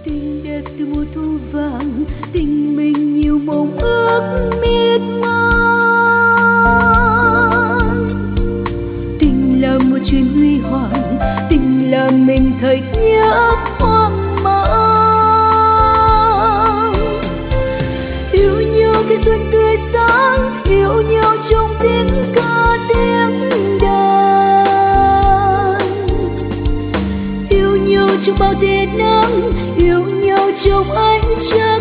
Tình đẹp từ mùa thu vàng, tình mình nhiều mộng ước miên man. Tình là một chuyện huy hoàng, tình là mình thời ký ức hoang mang. Yêu nhau khi xuân tươi sáng, yêu nhau trong tiếng ca tiếng đàn. Yêu nhau trong bao tia nắng, yêu nhau trong ánh trăng.